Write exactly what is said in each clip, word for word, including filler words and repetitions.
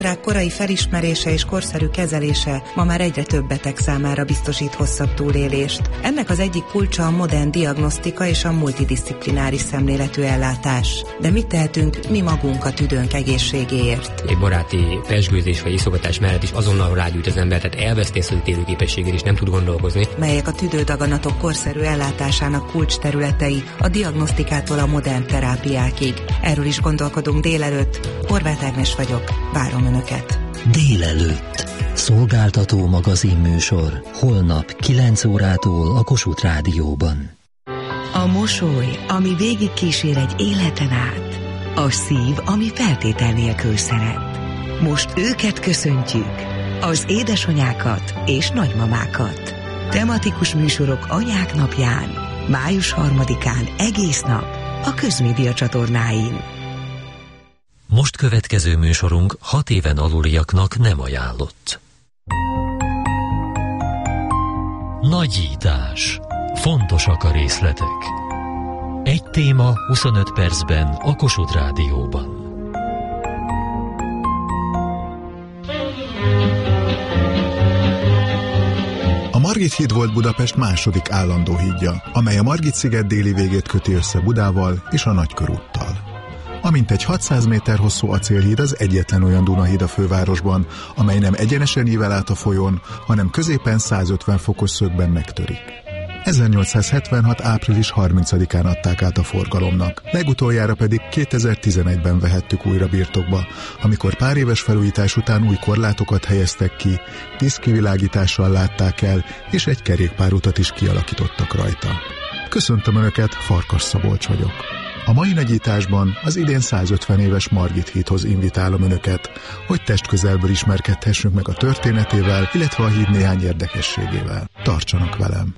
rák korai felismerése és korszerű kezelése ma már egyre több beteg számára biztosít hosszabb túlélést. Ennek az egyik kulcsa a modern diagnosztika és a multidisziplináris szemléletű ellátás. De mit tehetünk mi magunk a tüdőnk egészségéért? Egy baráti pezsgőzés vagy iszogatás mellett is azonnal rágyújt az ember, tehát elveszti ezt az ítélőképességét és nem tud gondolkozni. Melyek a tüdődaganatok korszerű ellátásának kulcsterületei a diagnosztikától a modern terápiákig. Erről is gondolkodunk délelőtt. Horváth Ágnes vagyok. Várom Önöket. Délelőtt. Szolgáltató magazinműsor. Holnap kilenc órától a Kossuth Rádióban. A mosoly, ami végig kísér egy életen át. A szív, ami feltétel nélkül szeret. Most őket köszöntjük. Az édesanyákat és nagymamákat. Tematikus műsorok anyák napján. május harmadikán egész nap a Közmédia csatornáin. Most következő műsorunk hat éven aluliaknak nem ajánlott. Nagyítás. Fontosak a részletek. Egy téma huszonöt percben a Kossuth Rádióban. A Margit híd volt Budapest második állandó hídja, amely a Margit-sziget déli végét köti össze Budával és a Nagykörúttal. Amint egy hatszáz méter hosszú acélhíd az egyetlen olyan Dunahíd a fővárosban, amely nem egyenesen ível át a folyón, hanem középen százötven fokos szögben megtörik. ezernyolcszázhetvenhat április harmincadikán adták át a forgalomnak, legutoljára pedig kétezer-tizenegyben vehettük újra birtokba, amikor pár éves felújítás után új korlátokat helyeztek ki, díszkivilágítással látták el, és egy kerékpárutat is kialakítottak rajta. Köszöntöm Önöket, Farkas Szabolcs vagyok. A mai nagyításban az idén százötven éves Margit hídhoz invitálom Önöket, hogy testközelből ismerkedhessünk meg a történetével, illetve a híd néhány érdekességével. Tartsanak velem!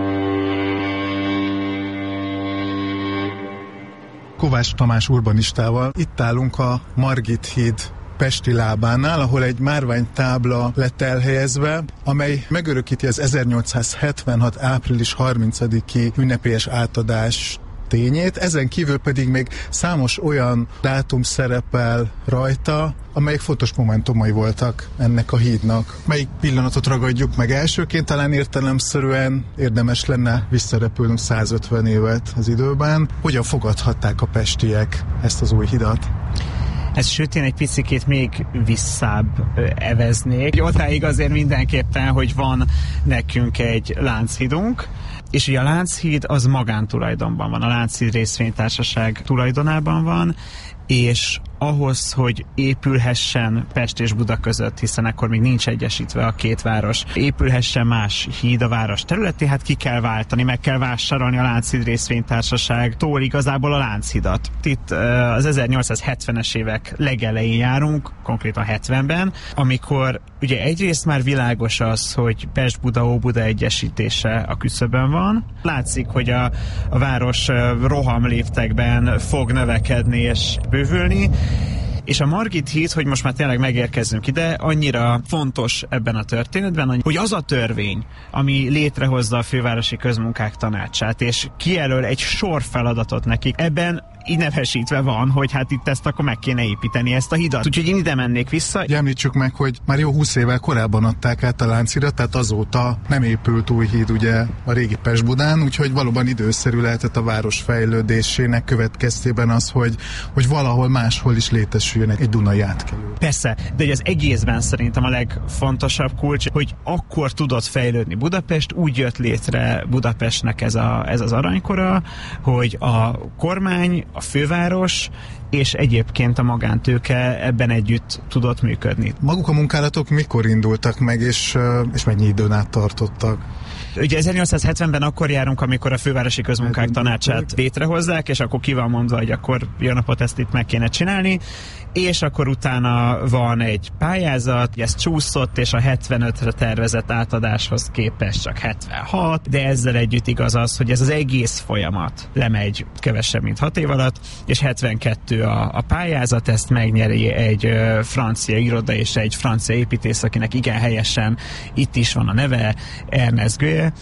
Kovács Tamás urbanistával itt állunk a Margit híd pesti lábánál, ahol egy márványtábla lett elhelyezve, amely megörökíti az ezernyolcszázhetvenhat április harmincadiki ünnepélyes átadás tényét, ezen kívül pedig még számos olyan dátum szerepel rajta, amelyek fontos momentumai voltak ennek a hídnak. Melyik pillanatot ragadjuk meg elsőként? Talán értelemszerűen érdemes lenne visszarepülnünk százötven évet az időben. Hogyan fogadhatták a pestiek ezt az új hidat? Ez sőt, én egy picikét még visszább eveznék. Odáig azért mindenképpen, hogy van nekünk egy Lánchídunk, és ugye a Lánchíd az magántulajdonban van, a Lánchíd részvénytársaság tulajdonában van, és ahhoz, hogy épülhessen Pest és Buda között, hiszen akkor még nincs egyesítve a két város, épülhessen más híd a város területén, hát ki kell váltani, meg kell vásárolni a Lánchíd részvénytársaságtól igazából a Lánchidat. Itt az ezernyolcszázhetvenes évek legelején járunk, konkrétan hetvenben, amikor ugye egyrészt már világos az, hogy Pest-Buda-Óbuda egyesítése a küszöbön van. Látszik, hogy a, a város rohamléptekben fog növekedni és bővülni, és a Margit híd, hogy most már tényleg megérkezzünk ide, annyira fontos ebben a történetben, hogy az a törvény, ami létrehozza a Fővárosi Közmunkák Tanácsát, és kijelöl egy sor feladatot nekik, ebben így nevesítve van, hogy hát itt ezt akkor meg kéne építeni, ezt a hidat. Úgyhogy én ide mennék vissza. Említsük meg, hogy már jó húsz évvel korábban adták át a Lánchidat, tehát azóta nem épült új híd ugye a régi Pest-Budán, úgyhogy valóban időszerű lehetett a város fejlődésének következtében az, hogy, hogy valahol máshol is létesüljön egy dunai átkelő. Persze, de az egészben szerintem a legfontosabb kulcs, hogy akkor tudott fejlődni Budapest, úgy jött létre Budapestnek ez, a, ez az aranykora, hogy a kormány, a főváros és egyébként a magántőke ebben együtt tudott működni. Maguk a munkálatok mikor indultak meg, és, és mennyi időn át tartottak? Ugye ezernyolcszázhetvenben akkor járunk, amikor a Fővárosi Közmunkák Tanácsát létrehozzák, és akkor ki van mondva, hogy akkor jó napot, ezt itt meg kéne csinálni, és akkor utána van egy pályázat, ez csúszott, és a hetvenötre tervezett átadáshoz képest csak hetvenhat, de ezzel együtt igaz az, hogy ez az egész folyamat lemegy kevesebb, mint hat év alatt, és hetvenkettő a, a pályázat, ezt megnyeri egy ö, francia iroda és egy francia építész, akinek igen helyesen itt is van a neve, Ernest Gué,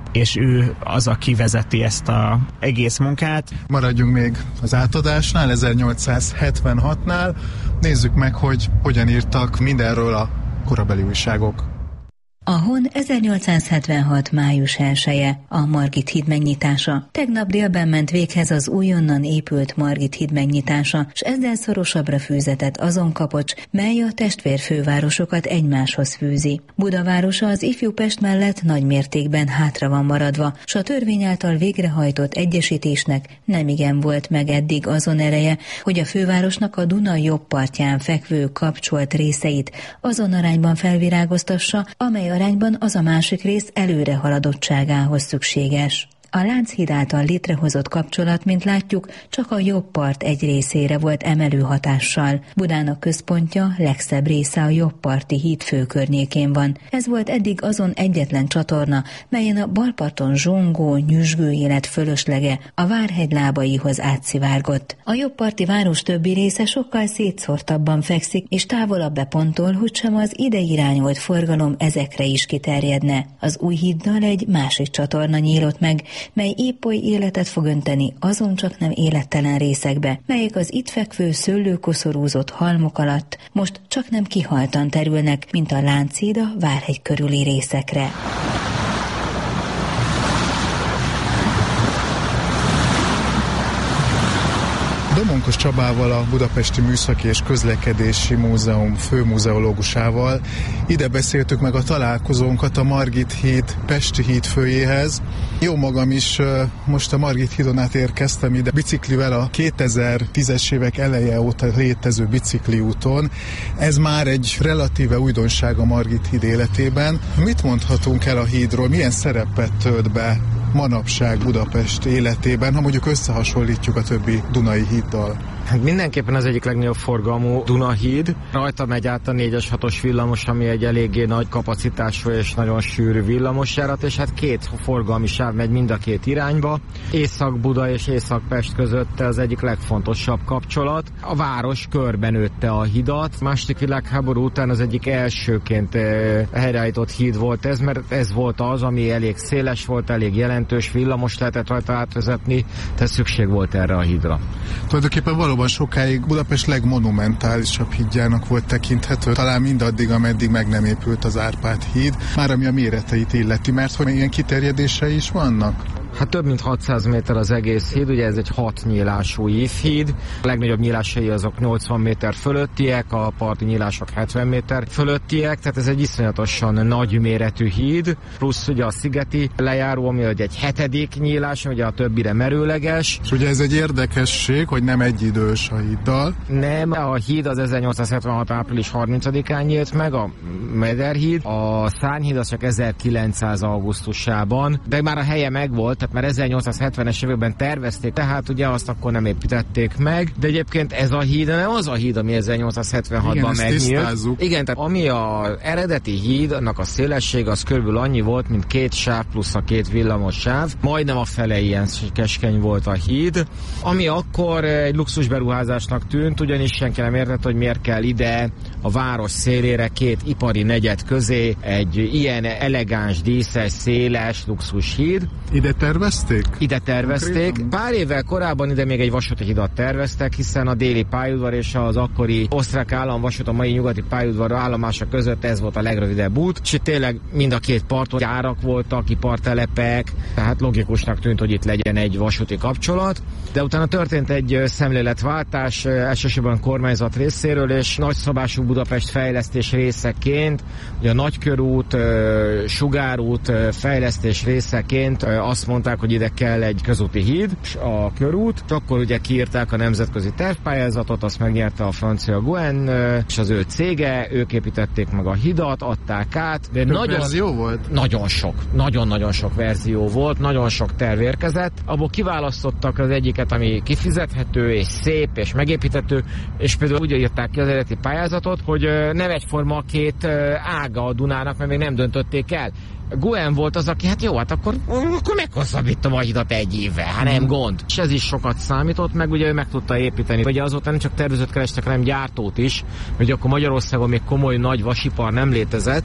és ő az, aki vezeti ezt az egész munkát. Maradjunk még az átadásnál, ezernyolcszázhetvenhatnál. Nézzük meg, hogy hogyan írtak mindenről a korabeli újságok. A Hon ezernyolcszázhetvenhat. május elseje, a Margit híd megnyitása. Tegnap délben ment véghez az újonnan épült Margit híd megnyitása, s ezzel szorosabbra fűzetett azon kapocs, mely a testvérfővárosokat egymáshoz fűzi. Budavárosa az ifjú Pest mellett nagy mértékben hátra van maradva, s a törvény által végrehajtott egyesítésnek nemigen volt meg eddig azon ereje, hogy a fővárosnak a Duna jobb partján fekvő kapcsolt részeit azon arányban felvirágoztassa, amely arányban az a másik rész előre haladottságához szükséges. A Lánchíd által létrehozott kapcsolat, mint látjuk, csak a jobb part egy részére volt emelő hatással. Budának központja, legszebb része a jobb parti híd főkörnyékén van. Ez volt eddig azon egyetlen csatorna, melyen a balparton zsongó, nyüzsgő élet fölöslege a Várhegy lábaihoz átszivárgott. A jobb parti város többi része sokkal szétszórtabban fekszik, és távolabb bepontol, hogy sem az ide irányolt forgalom ezekre is kiterjedne. Az új híddal egy másik csatorna nyílott meg, mely épp oly életet fog önteni azon csak nem élettelen részekbe, melyek az itt fekvő szőlőkoszorúzott halmok alatt most csak nem kihaltan terülnek, mint a Lánchíd a Várhegy körüli részekre. Domonkos Csabával, a Budapesti Műszaki és Közlekedési Múzeum főmuzeológusával ide beszéltük meg a találkozónkat a Margit híd Pesti hídfőjéhez. Jó magam is most a Margit hídon át érkeztem ide biciklivel a kétezer-tízes évek eleje óta létező bicikliúton. Ez már egy relatíve újdonság a Margit híd életében. Mit mondhatunk el a hídról? Milyen szerepet tölt be manapság Budapest életében, ha mondjuk összehasonlítjuk a többi Dunai híddal? Hát mindenképpen az egyik legnagyobb forgalmú Dunahíd. Rajta megy át a négyes hatos villamos, ami egy eléggé nagy kapacitású és nagyon sűrű villamosjárat, és hát két forgalmi sáv megy mind a két irányba. Észak-Buda és Észak-Pest között az egyik legfontosabb kapcsolat. A város körben nőtte a hidat. A második világháború után az egyik elsőként helyreállított híd volt ez, mert ez volt az, ami elég széles volt, elég jelentős, villamos lehetett rajta átvezetni, tehát szükség volt erre a hídra. Tulajdonképpen valóban sokáig Budapest legmonumentálisabb hídjának volt tekinthető, talán mindaddig, ameddig meg nem épült az Árpád híd, már ami a méreteit illeti, mert hogy ilyen kiterjedései is vannak. Hát több mint hatszáz méter az egész híd, ugye ez egy hat nyílású ívhíd. A legnagyobb nyílásai azok nyolcvan méter fölöttiek, a parti nyílások hetven méter fölöttiek, tehát ez egy iszonyatosan nagy méretű híd, plusz ugye a szigeti lejáró, ami egy hetedik nyílás, ugye a többire merőleges. És ugye ez egy érdekesség, hogy nem egyidős a híddal. Nem, a híd az ezernyolcszázhetvenhat. április harmincadikán nyílt meg, a Mederhíd, a Szárnyhíd az csak ezerkilencszáz. augusztusában, de már a helye megvolt, tehát már ezernyolcszázhetvenes években tervezték, tehát ugye azt akkor nem építették meg, de egyébként ez a híd nem az a híd, ami ezernyolcszázhetvenhatban megnyílt. Igen, tehát ami az eredeti híd, annak a szélesség az körülbelül annyi volt, mint két sáv plusz a két villamos sáv, majdnem a fele ilyen keskeny volt a híd, ami akkor egy luxusberuházásnak tűnt, ugyanis senki nem értett, hogy miért kell ide a város szélére két ipari negyed közé egy ilyen elegáns, díszes, széles luxus híd. Ide tervezték? Ide tervezték. Pár évvel korábban ide még egy vasúti hidat terveztek, hiszen a déli pályaudvar és az akkori osztrák államvasút, a mai nyugati pályaudvar állomása között ez volt a legrövidebb út, és tényleg mind a két parton gyárak voltak, ipartelepek, tehát logikusnak tűnt, hogy itt legyen egy vasúti kapcsolat. De utána történt egy szemléletváltás, elsősorban a kormányzat részéről, és nagyszabású Budapest fejlesztés részeként, ugye a Nagykörút, Sugárút fejlesztés részeként azt mondták, hogy ide kell egy közúti híd, a körút, és akkor ugye kiírták a nemzetközi tervpályázatot, azt megnyerte a francia Guen és az ő cége, ők építették meg a hidat, adták át. De nagyon verzió volt? Nagyon sok, nagyon-nagyon sok verzió volt, nagyon sok terv érkezett. Abból kiválasztottak az egyiket, ami kifizethető és szép és megépíthető, és például úgy írták ki az eredeti pályázatot, hogy nem egyforma a két ága a Dunának, mert még nem döntötték el. Guen volt az, aki, hát jó, hát akkor, akkor meghosszabbítom a hidat egy évvel, hát nem gond. És ez is sokat számított, meg ugye ő meg tudta építeni. Ugye azóta nem csak tervezőt kerestek, hanem gyártót is, hogy akkor Magyarországon még komoly nagy vasipar nem létezett,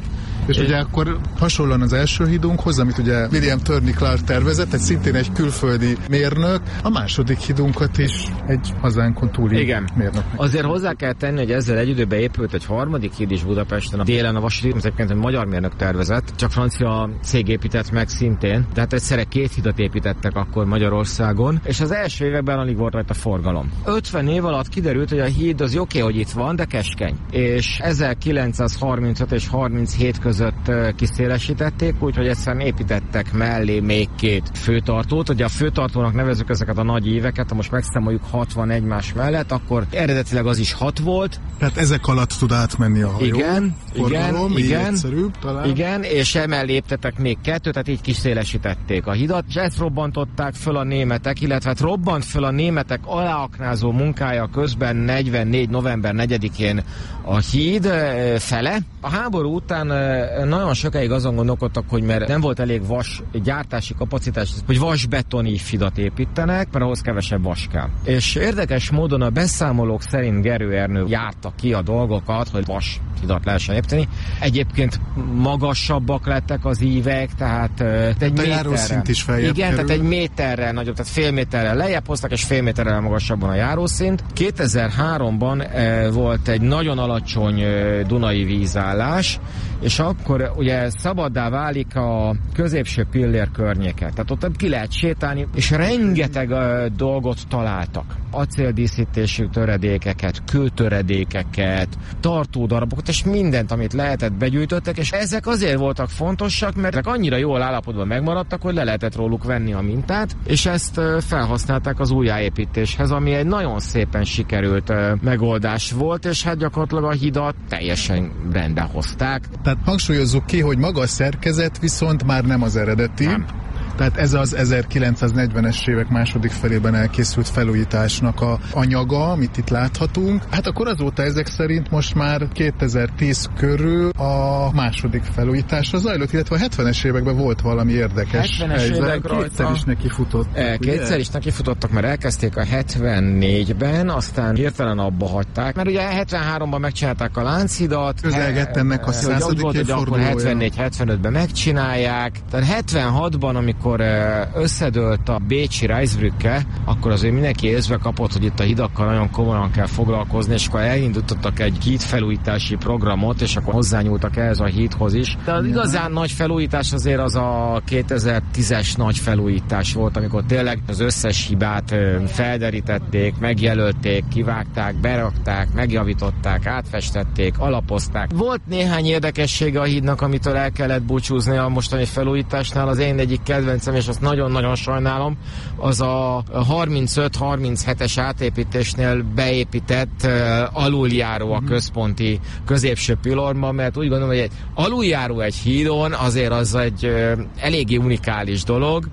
És ugye akkor hasonlóan az első hídunkhoz, amit ugye William Turney Clark tervezett, egy szintén egy külföldi mérnök, a második hídunkat is egy hazánkon túli Igen. mérnök. Azért hozzá kell tenni, hogy ezzel egy időben épült egy harmadik híd is Budapesten, a délen a vasúti, ez egyébként egy magyar mérnök tervezett, csak francia cég épített meg szintén, de hát egyszerre két hidat építettek akkor Magyarországon, és az első években alig volt rajta forgalom. ötven év alatt kiderült, hogy a híd az oké, hogy itt van, de keskeny. És ezerkilencszázharmincöt és harminchét között kiszélesítették, úgyhogy egyszerűen építettek mellé még két főtartót. Ugye a főtartónak nevezzük ezeket a nagy éveket, ha most megszámoljuk hatvan egymás mellett, akkor eredetileg az is hat volt. Tehát ezek alatt tud átmenni a hajó. Igen, forgalom, igen, igen, egyszerűbb, talán. igen, és emellé építettek még kettőt, tehát így kiszélesítették a hidat, és ezt robbantották föl a németek, illetve hát robbant föl a németek aláaknázó munkája közben negyvennégy november negyedikén a híd fele. A háború után nagyon sokáig azon gondolkodtak, hogy mert nem volt elég vas gyártási kapacitás, hogy vasbetoni hidat építenek, mert ahhoz kevesebb vas kell. És érdekes módon a beszámolók szerint Gerő Ernő járta ki a dolgokat, hogy vas hidat lehessen építeni. Egyébként magasabbak lettek az ívek, tehát egy de járószint is feljebb Igen, kerül. tehát egy méterrel nagyobb, tehát fél méterrel lejjebb hoztak, és fél méterrel magasabban a járószint. kétezer-háromban e, volt egy nagyon alacsony e, Dunai vízállás, és akkor ugye szabaddá válik a középső pillér környéke. Tehát ott ki lehet sétálni, és rengeteg e, dolgot találtak. Acéldíszítésű töredékeket, kőtöredékeket, tartódarabokat, és mindent, amit lehetett, begyűjtöttek, és ezek azért voltak fontosak, mert ezek annyira jól állapotban megmaradtak, hogy le lehetett róluk venni a mintát, és ezt felhasználták az újjáépítéshez, ami egy nagyon szépen sikerült megoldás volt, és hát gyakorlatilag a hidat teljesen rendbe hozták. Tehát hangsúlyozzuk ki, hogy maga a szerkezet viszont már nem az eredeti. Nem. Tehát ez az ezerkilencszáznegyvenes évek második felében elkészült felújításnak a anyaga, amit itt láthatunk. Hát akkor azóta ezek szerint most már kétezer-tíz körül a második felújításra zajlott, illetve a hetvenes években volt valami érdekes helyzet. Kétszer is neki futott. E, kétszer is neki futottak, mert elkezdték a hetvennégyben, aztán hirtelen abba hagyták, mert ugye hetvenháromban megcsinálták a Lánchidat. Közelgett ennek a századik évfordulója. hetvennégy hetvenötben megcsinálják. Tehát hetvenhatban, amikor összedőlt a bécsi Reisbrücke, akkor azért mindenki észbe kapott, hogy itt a hidakkal nagyon komolyan kell foglalkozni, és akkor elindítottak egy hídfelújítási programot, és akkor hozzányúltak ehhez a hídhoz is. De az igazán nagy felújítás azért az a kétezer-tízes nagy felújítás volt, amikor tényleg az összes hibát felderítették, megjelölték, kivágták, berakták, megjavították, átfestették, alapozták. Volt néhány érdekessége a hídnak, amitől el kellett búcsúzni a mostani felújításnál. Az én egyik kedvencem, és azt nagyon-nagyon sajnálom, az a harmincöt harminchetes átépítésnél beépített uh, aluljáró a központi középső pillorban, mert úgy gondolom, hogy egy aluljáró egy hídon azért az egy uh, eléggé unikális dolog,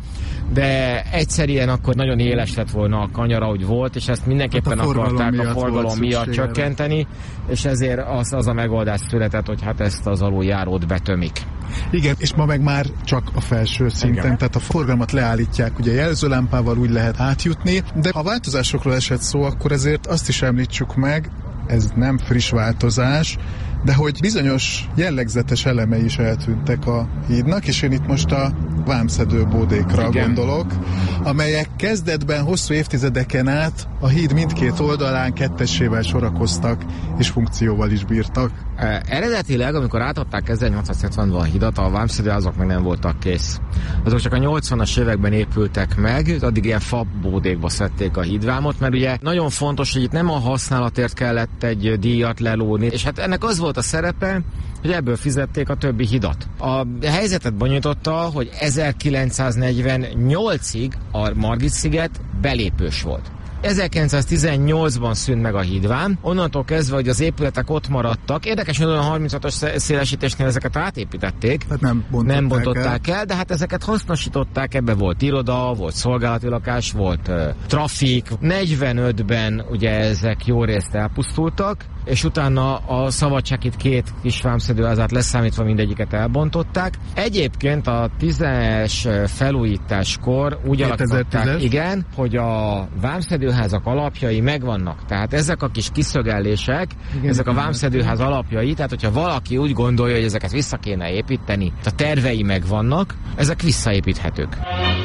de egyszerűen akkor nagyon éles lett volna a kanyar, ahogy volt, és ezt mindenképpen hát a akarták a forgalom miatt csökkenteni, és ezért az, az a megoldás született, hogy hát ezt az aluljárót betömik. Igen, és ma meg már csak a felső szinten, igen. Tehát a forgalmat leállítják, ugye jelzőlámpával úgy lehet átjutni, de ha változásokról esett szó, akkor ezért azt is említsük meg, ez nem friss változás, de hogy bizonyos jellegzetes elemei is eltűntek a hídnak, és én itt most a vámszedő bódékra igen. gondolok, amelyek kezdetben hosszú évtizedeken át a híd mindkét oldalán kettessével sorakoztak, és funkcióval is bírtak. E, eredetileg, amikor átadták ezernyolcszázhetvenben a hidat, a vámszedő azok még nem voltak kész. Azok csak a nyolcvanas években épültek meg, addig ilyen fabódékba szedték a hídvámot, mert ugye nagyon fontos, hogy itt nem a használatért kellett egy díjat lelóni, és hát ennek az volt a szerepe, hogy ebből fizették a többi hidat. A helyzetet bonyolította, hogy ezerkilencszáznegyvennyolcig a Margit-sziget belépős volt. ezerkilencszáztizennyolcban szűnt meg a hídvám, onnantól kezdve, hogy az épületek ott maradtak. Érdekes, hogy a harminchatos szélesítésnél ezeket átépítették, hát nem bontották, nem bontották el. el, de hát ezeket hasznosították, ebbe volt iroda, volt szolgálati lakás, volt uh, trafik. negyvenötben ugye ezek jó részt elpusztultak, és utána a Szabadsághíd két kis vámszedőházát leszámítva mindegyiket elbontották. Egyébként a tízes felújításkor úgy alakították, igen, hogy a vámszedő vámszedőházak alapjai megvannak. Tehát ezek a kis kiszögellések, igen, ezek a vámszedőház alapjai, tehát hogyha valaki úgy gondolja, hogy ezeket vissza kéne építeni, a tervei megvannak, ezek visszaépíthetők.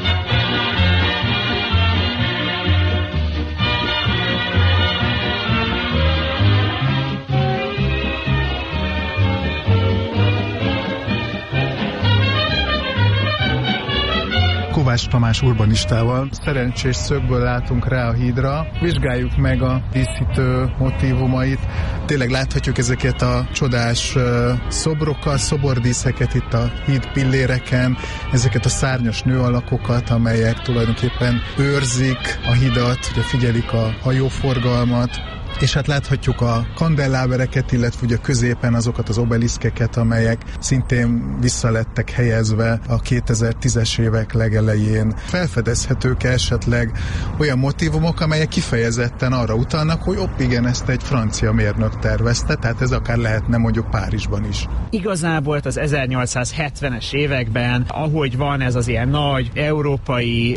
Kovács Tamás urbanistával szerencsés szögből látunk rá a hídra, vizsgáljuk meg a díszítő motívumait. Tényleg láthatjuk ezeket a csodás szobrokat, szobordíszeket itt a híd pilléreken, ezeket a szárnyas nőalakokat, amelyek tulajdonképpen őrzik a hidat, ugye figyelik a hajóforgalmat, és hát láthatjuk a kandellábereket, illetve ugye középen azokat az obeliszkeket, amelyek szintén visszalettek helyezve a kétezer-tízes évek legelején. Felfedezhetők esetleg olyan motívumok, amelyek kifejezetten arra utalnak, hogy hopp, igen, ezt egy francia mérnök tervezte, tehát ez akár lehetne mondjuk Párizsban is. Igazából az ezernyolcszázhetvenes években, ahogy van ez az ilyen nagy európai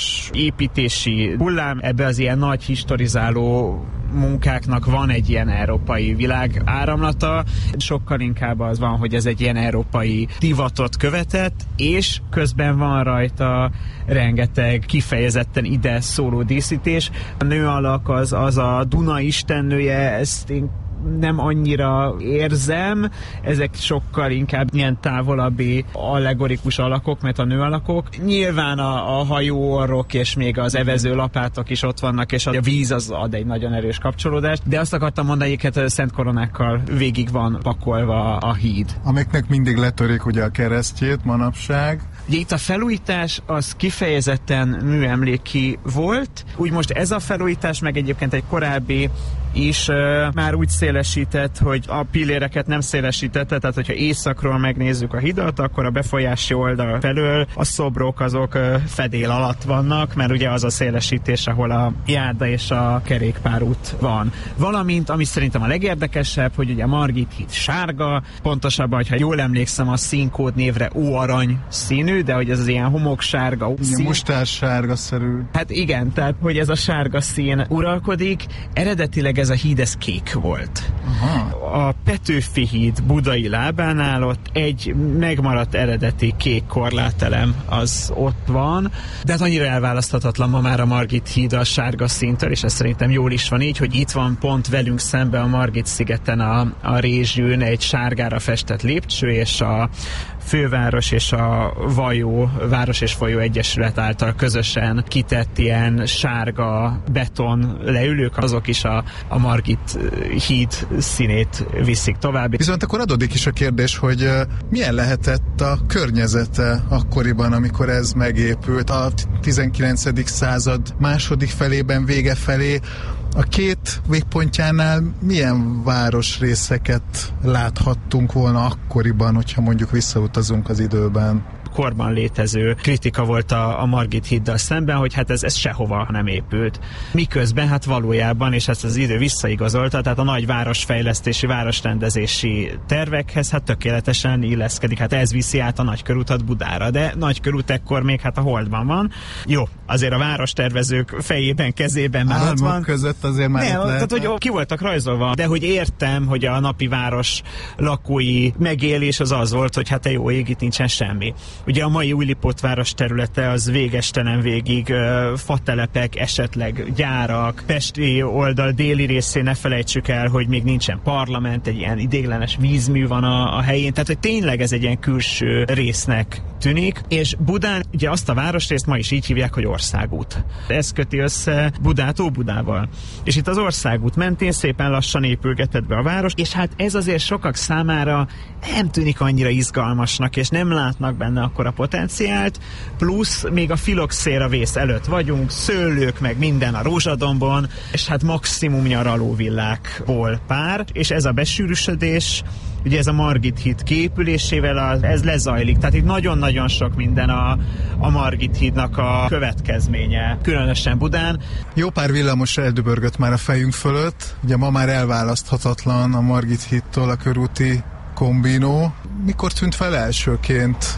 városépítési hullám, ebbe az ilyen nagy historizáló munkáknak van egy ilyen európai világ áramlata, sokkal inkább az van, hogy ez egy ilyen európai divatot követett, és közben van rajta rengeteg kifejezetten ide szóló díszítés. A nőalak az, az a Duna istennője, ezt én nem annyira érzem, ezek sokkal inkább ilyen távolabbi allegorikus alakok, mert a nőalakok. Nyilván a, a hajóorrok és még az evező lapátok is ott vannak, és a víz az ad egy nagyon erős kapcsolódást, de azt akartam mondani, hogy szent koronákkal végig van pakolva a híd. Amiknek mindig letörik ugye a keresztjét manapság. Ugye itt a felújítás az kifejezetten műemléki volt, úgy most ez a felújítás meg egyébként egy korábbi is uh, már úgy szélesített, hogy a pilléreket nem szélesítette, tehát hogyha északról megnézzük a hidat, akkor a befolyási oldal felől a szobrok azok uh, fedél alatt vannak, mert ugye az a szélesítés, ahol a járda és a kerékpárút van. Valamint, ami szerintem a legérdekesebb, hogy ugye a Margit híd sárga, pontosabban, ha jól emlékszem, a színkód névre óarany színű, de hogy ez az ilyen homoksárga szín. Mutássárga-szerű. Hát igen, tehát hogy ez a sárga szín uralkodik, eredetileg ez a híd, ez kék volt. Aha. A Petőfi híd budai lábánál ott egy megmaradt eredeti kék korlátelem az ott van, de hát annyira elválaszthatatlan ma már a Margit híd a sárga színtől, és ez szerintem jól is van így, hogy itt van pont velünk szembe a Margit szigeten a, a Rézsűn egy sárgára festett lépcső, és a főváros és a Vajó Város és Folyó Egyesület által közösen kitett ilyen sárga beton leülők, azok is a, a Margit híd színét viszik tovább. Viszont akkor adódik is a kérdés, hogy milyen lehetett a környezete akkoriban, amikor ez megépült a tizenkilencedik század második felében, vége felé. A két végpontjánál milyen városrészeket láthattunk volna akkoriban, hogyha mondjuk visszautazunk az időben? Korban létező kritika volt a, a Margit híddal szemben, hogy hát ez, ez sehova nem épült. Miközben hát valójában, és ezt az idő visszaigazolta, tehát a nagy városfejlesztési, városrendezési tervekhez hát tökéletesen illeszkedik. Hát ez viszi át a nagykörútat Budára, de nagykörút ekkor még hát a Holdban van. Jó, azért a várostervezők fejében, kezében már Álmok ott van. között azért már nem, lehet. Tehát, hogy ki voltak rajzolva, de hogy értem, hogy a napi város lakói megélés az az volt, hogy hát a jó ég, itt nincsen semmi. Ugye a mai Újlipót város területe az végestelen végig uh, fatelepek, esetleg gyárak, pesti oldal déli részén ne felejtsük el, hogy még nincsen parlament, egy ilyen ideiglenes vízmű van a, a helyén, tehát hogy tényleg ez egy ilyen külső résznek tűnik, és Budán ugye azt a városrészt ma is így hívják, hogy Országút. Ez köti össze Budát Óbudával. És itt az Országút mentén szépen lassan épülgetett be a város, és hát ez azért sokak számára nem tűnik annyira izgalmasnak, és nem látnak benne akkor a potenciált, plusz még a filoxéra vész előtt vagyunk, szőlők, meg minden a Rózsadombon, és hát maximum nyaralóvillákból pár, és ez a besűrűsödés, ugye ez a Margit híd kiépülésével a, ez lezajlik, tehát itt nagyon-nagyon sok minden a, a Margit hídnak a következménye, különösen Budán. Jó pár villamos eldöbörgött már a fejünk fölött, ugye ma már elválaszthatatlan a Margit hídtól a körúti kombinó. Mikor tűnt fel elsőként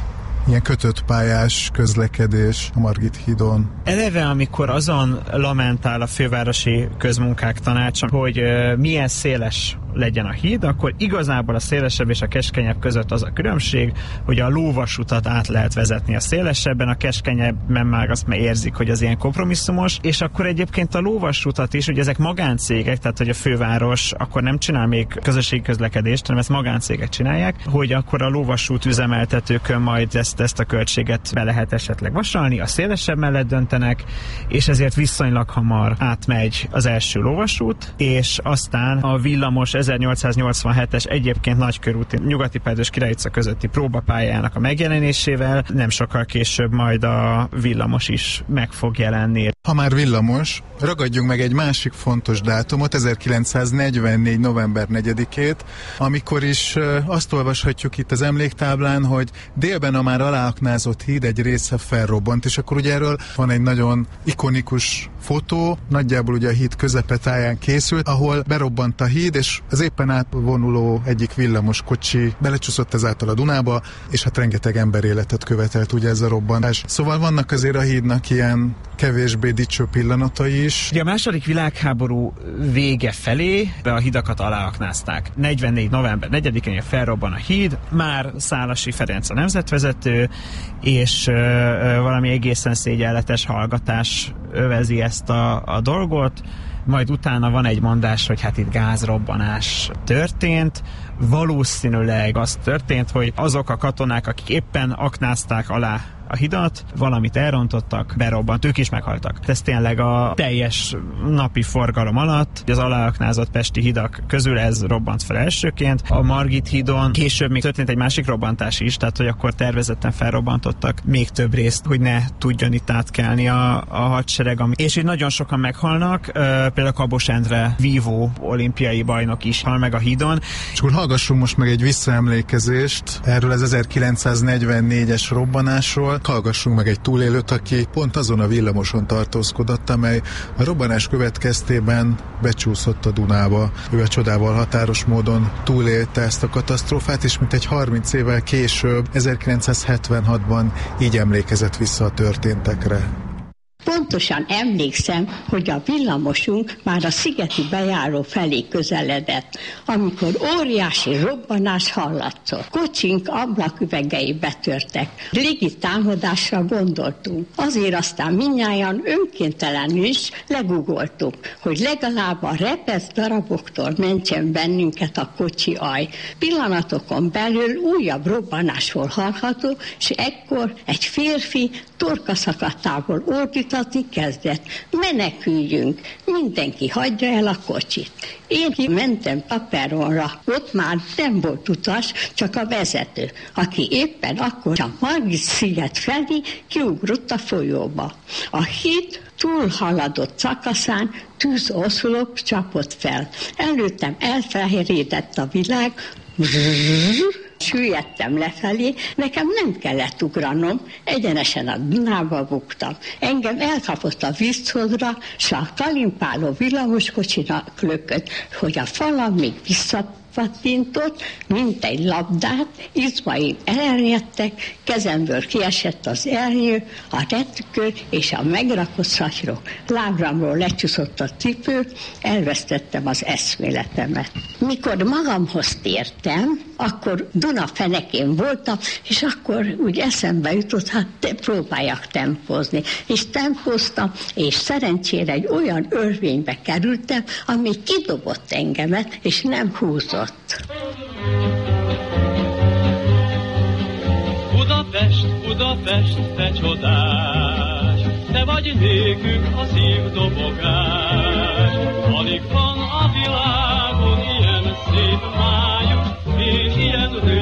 ilyen kötött pályás közlekedés a Margit hídon. Eleve, amikor azon lamentál a fővárosi közmunkák tanácsa, hogy uh, milyen széles legyen a híd, akkor igazából a szélesebb és a keskenyebb között az a különbség, hogy a lóvasutat át lehet vezetni a szélesebben, a keskenyebben már azt már érzik, hogy az ilyen kompromisszumos, és akkor egyébként a lóvasutat is, hogy ezek magáncégek, tehát hogy a főváros akkor nem csinál még közösségi közlekedést, hanem ezt magáncégek csinálják, hogy akkor a lóvasút üzemeltetőkön majd ezt, ezt a költséget be lehet esetleg vasalni, a szélesebb mellett döntenek, és ezért viszonylag hamar átmegy az első lóvasút, és aztán a villamos ezernyolcszáznyolcvanhetes egyébként nagykörúti Nyugati Pályaudvar és Király utca közötti próbapályának a megjelenésével nem sokkal később majd a villamos is meg fog jelenni. Ha már villamos, ragadjunk meg egy másik fontos dátumot, ezerkilencszáznegyvennégy november negyedikét, amikor is azt olvashatjuk itt az emléktáblán, hogy délben a már aláaknázott híd egy része felrobbant, és akkor ugye erről van egy nagyon ikonikus fotó, nagyjából ugye a híd közepetáján készült, ahol berobbant a híd, és az éppen átvonuló egyik villamos kocsi belecsúszott ezáltal a Dunába, és hát rengeteg emberéletet követelt ugye ez a robbantás. Szóval vannak azért a hídnak ilyen kevésbé dicső pillanatai is. Ugye a második világháború vége felé a hidakat aláaknázták. negyvennégy november negyedikén felrobban a híd, már Szálasi Ferenc a nemzetvezető, és ö, ö, valami egészen szégyenletes hallgatás övezi ezt a, a dolgot, majd utána van egy mondás, hogy hát itt gázrobbanás történt. Valószínűleg az történt, hogy azok a katonák, akik éppen aknázták alá a hidat, valamit elrontottak, berobbant, ők is meghaltak. Ez tényleg a teljes napi forgalom alatt, az aláaknázott pesti hidak közül ez robbant fel elsőként. A Margit hídon később még történt egy másik robbantás is, tehát hogy akkor tervezetten felrobbantottak még több részt, hogy ne tudjon itt átkelni a, a hadsereg. És így nagyon sokan meghalnak, például Kabos Endre vívó olimpiai bajnok is hal meg a hídon. És akkor hallgassunk most meg egy visszaemlékezést erről az ezerkilencszáznegyvennégyes robbanásról. Hallgassunk meg egy túlélőt, aki pont azon a villamoson tartózkodott, amely a robbanás következtében becsúszott a Dunába. Ő a csodával határos módon túlélte ezt a katasztrófát, és mintegy harminc évvel később, ezerkilencszázhetvenhatban így emlékezett vissza a történtekre. Pontosan emlékszem, hogy a villamosunk már a szigeti bejáró felé közeledett, amikor óriási robbanás hallatszott. Kocsink ablaküvegei betörtek. Légi támadásra gondoltunk. Azért aztán mindnyájan önkéntelenül is legugoltuk, hogy legalább a repesz daraboktól mentsen bennünket a kocsi aj. Pillanatokon belül újabb robbanás volt hallható, és ekkor egy férfi torkaszakadtából ordítani kezdett. Meneküljünk, mindenki hagyja el a kocsit. Én mentem a perronra, ott már nem volt utas, csak a vezető, aki éppen akkor a Margit sziget felé kiugrott a folyóba. A híd túlhaladott szakaszán tűzoszlop csapott fel. Előttem elfelhéredett a világ, süllyedtem lefelé, nekem nem kellett ugranom, egyenesen a Dunába buktam. Engem elkapott a vízszodra, s a kalimpáló villamoskocsinak lökött, hogy a falam még visszapattintott, mint egy labdát, izmaim elérjedtek, kezemből kiesett az ernyő, a retkör és a megrakott szatyrok. Lábramról lecsúszott a cipő, elvesztettem az eszméletemet. Mikor magamhoz tértem, akkor Duna fenekén voltam, és akkor úgy eszembe jutott, hát te próbáljak tempózni. És tempóztam, és szerencsére egy olyan örvénybe kerültem, ami kidobott engemet, és nem húzott. Budapest, Budapest, te csodás, te vagy nékünk a szívdobogás.